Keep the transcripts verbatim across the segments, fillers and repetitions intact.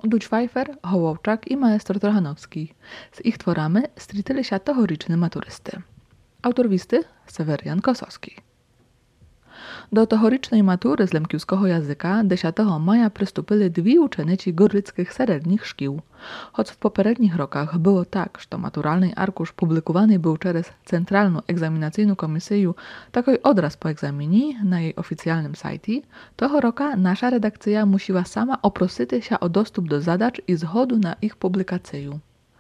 Dućwajfer, Hołowczak i maestro Trochanowski. Z ich tworami stritili się tohoryczne maturysty. Autor listy Sewerian Kosowski. Do tohorycznej matury z lemkiuskiego języka dziesiątego maja przystupili dwie uczenici gorlickich średnich szkół. Choć w poprzednich rokach było tak, że maturalny arkusz publikowany był przez Centralną Egzaminacyjną Komisję taki odraz po egzaminie na jej oficjalnym sajcie, toho roka nasza redakcja musiała sama oprosić się o dostęp do zadań i zgodu na ich publikację.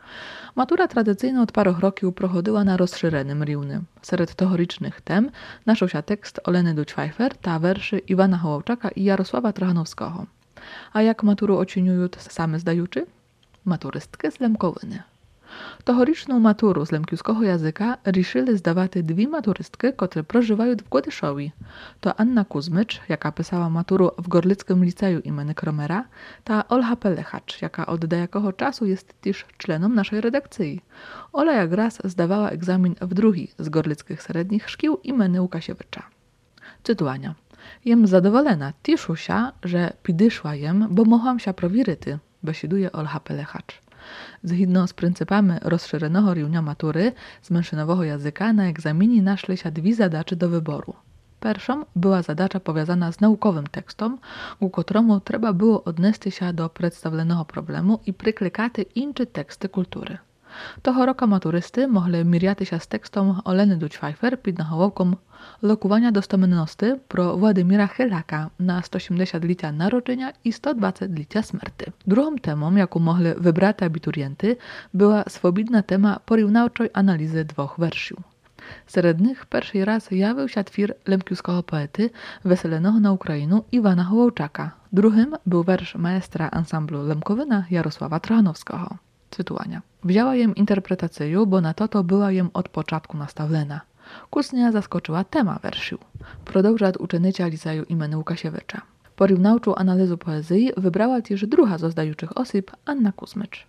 Matura tradycyjna od paru roków prochodziła na rozszerzonym riwnie. Wśród tohorycznych tem naszł się tekst Oleny Dućwajfer, ta werszy Iwana Hołowczaka i Jarosława Trochanowskiego. A jak maturu oceniują same zdajuczy? Maturystki z Lemkowyny. Tohoryczną maturu z lemkiuskiego języka riszyli zdawać dwie maturystki, które prożywają w Gładyszowi. To Anna Kuzmycz, jaka pisała maturu w Gorlickim Liceju imienia Kromera, ta Olha Pelechacz, jaka od dejakiego czasu jest też członem naszej redakcji. Ola jak raz zdawała egzamin w drugi z Gorlickich Średnich Szkół imienia Łukasiewicza. Cytuania. Jem zadowolona, cieszę się, że pidyszła jem, bo mogłam się prowieryty, besiduje Olha Pelechacz. Zgodnie z pryncypami rozszerzonego riwnia matury z mężczyznowego języka na egzaminie naszły się dwie zadacze do wyboru. Pierwszą była zadacza powiązana z naukowym tekstem, ku któremu trzeba było odnieść się do przedstawionego problemu i przyklikać inne teksty kultury. Toho roka maturysty mogli miriaty się z tekstem Oleny Dućwajfer pod nahołowką Lokowania dostomenności pro Władimira Chylaka na sto osiemdziesiąt licia narodzenia i sto dwadzieścia licia śmierci. Drugą temą, jaką mogli wybrać abiturienty, była swobodna tema porównawczej analizy dwóch werszy. Wśród nich pierwszy raz jawił się twór lemkiuskiego poety weselenego na Ukrainę Iwana Hołowczaka. Drugim był wersz maestra ansamblu Lemkowyna Jarosława Trochanowskiego. Cytuania. Wzięła jem interpretację, bo na to to była jem od początku nastawiona. Kusnia zaskoczyła tema werszu. Продовжує uczennica liceju imienia Łukasiewicza. Porównawczą analizę poezji wybrała też druga z zdajuчих osób, Anna Kuzmycz.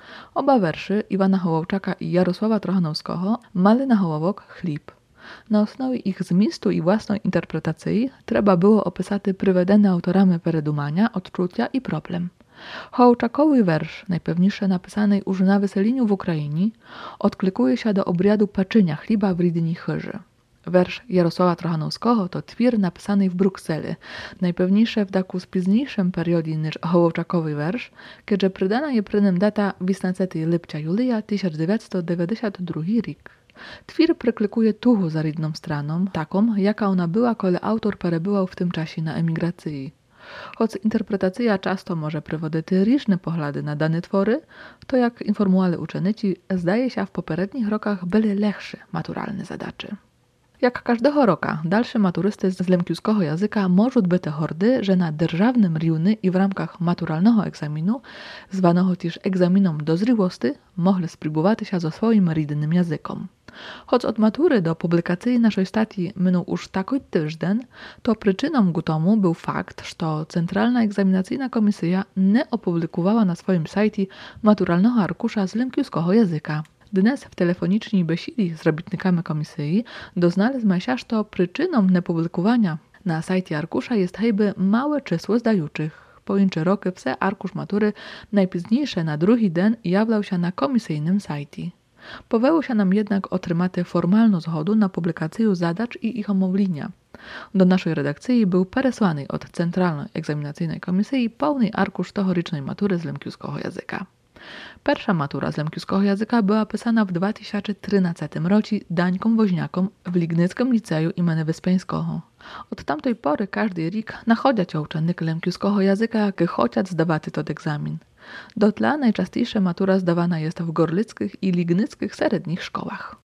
Oba werszy Iwana Hołowczaka i Jarosława Trochanowskiego mali na hołowok chleb. Na osnowie ich zmistu i własnej interpretacji trzeba było opisać prywedene autorami peredumania, odczucia i problem. Hołowczakowy wersz, najpewniejsze napisany już na wyseleniu w Ukrainie, odklikuje się do obradu paczenia chleba w Rydni Chyży. Wersz Jarosława Trochanowskiego to twór napisany w Brukseli, najpewniejsze w taku z późniejszym periodzie niż Hołowczakowy wersz, kiedy przydana je przy nim data osiemnastego lipca Julia tysiąc dziewięćset dziewięćdziesiąty drugi rok. Twór przyklikuje tuchu za rydną stroną, taką, jaka ona była, kiedy autor perebywał w tym czasie na emigracji. Choć interpretacja często może prowadzić różne poglądy na dane twory, to jak informowali uczenici, zdaje się w poprzednich rokach były lepsze maturalne zadacze. Jak każdego roka, dalsze maturysty z lemkiuskiego języka mogą być hordy, że na державnym riwnie i w ramach maturalnego egzaminu, zwanego też egzaminem dozrywosti, mogli spróbować się ze swoim rydnym językiem. Choć od matury do publikacji naszej stacji minął już taki tydzień, to przyczyną ku tomu był fakt, że Centralna Egzaminacyjna Komisja nie opublikowała na swoim sajcie maturalnego arkusza z lemkiuskiego języka. Dnes w telefonicznej besidi z robitnikami komisji doznaliśmy się, że przyczyną niepublikowania na sajcie arkusza jest chyba małe czysło zdajuчих. Po incze roky wse arkusz matury najpóźniejsze na drugi dzień jawiał się na komisyjnym sajcie. Powiało się nam jednak otrzymać formalną zgodę na publikację zadań i ich omówienia. Do naszej redakcji był przesłany od Centralnej Egzaminacyjnej Komisji pełny arkusz tohorycznej matury z lemkiuskiego języka. Pierwsza matura z lemkiuskiego języka była pisana w dwa tysiące trzynastym roku Dańką Woźniakom w Lignickim Liceju imienia Wyspiańskiego. Od tamtej pory każdy rok nachodzą się uczennik lemkiuskiego języka, jakie chcą zdawać ten egzamin. Do tla najczęściejsza matura zdawana jest w gorlickich i lignickich średnich szkołach.